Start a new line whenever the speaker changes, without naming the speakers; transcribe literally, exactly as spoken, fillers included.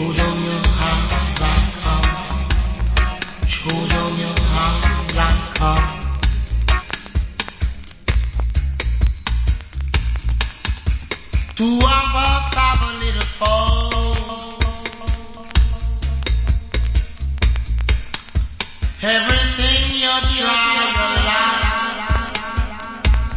on your hands and come. Show on your hands and come. Two of us have a little fall. Everything you're trying.